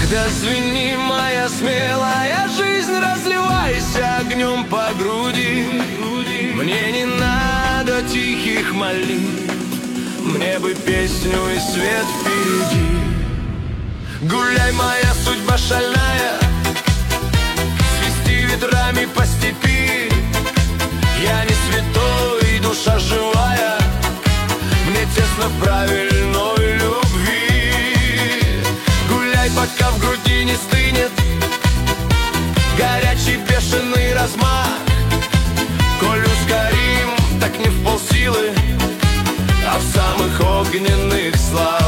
Дозвени, моя смелая жизнь, разливайся огнем по груди. Мне не надо тихих молитв, мне бы песню и свет впереди. Гуляй, моя судьба шальная, свисти ветрами по степи. Я не святой, душа живая, мне тесно в правильной любви. Гуляй, пока в груди не стынет горячий бешеный размах. Коль ускорим, так не в полсилы, а в самых огненных слах.